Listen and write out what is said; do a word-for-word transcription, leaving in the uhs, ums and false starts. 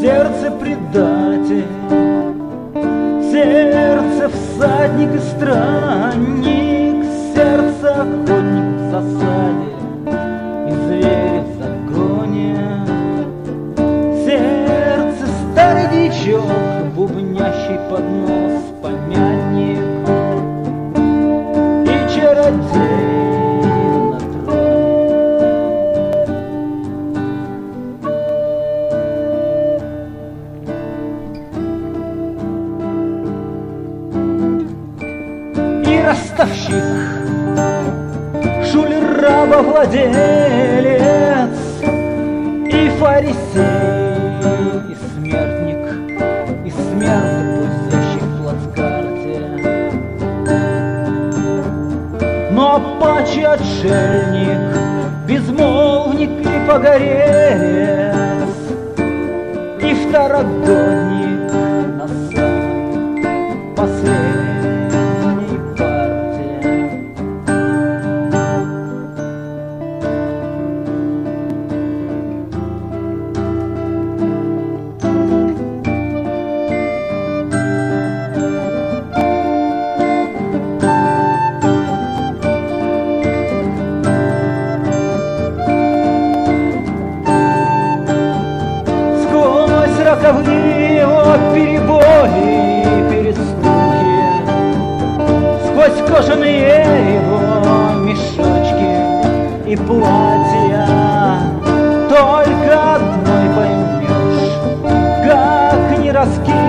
сердце предатель, сердце всадник и странник, сердце охотник в засаде и зверь в загоне, сердце старый дичок, бубнящий под нос помянник и чародей. Ростовщик, шулер, рабовладелец и фарисей, и смертник, и смерть, пустящий в плацкарте. Но паче отшельник, безмолвник и погорелец, и второгодник на самой последней. Роковые его перебои и перестуки, сквозь кожаные его мешочки и платья, только одной поймешь, как не раскинь